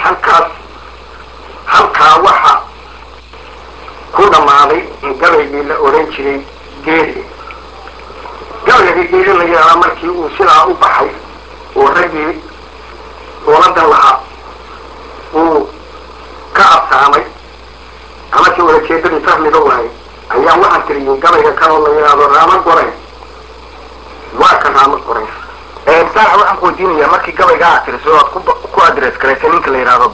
halkaa waxa ku dhammaaday in gabaygii la odhan jiray geeli gabaygii geeli la yidhaahdaa markii uu sidaa u baxay oo raggii dowladdan lahaa uu ka absaamay ama si wada jeedadii fahmiga waayay ayaa waxaan tiriyey gabayga kaloo la yidhaahdo raamo goray waa kan raamo goray saaxa waxaan ku weydiinayaa markii gabayga aad tiriso aad ku adres garaysay ninka la yidhaahdo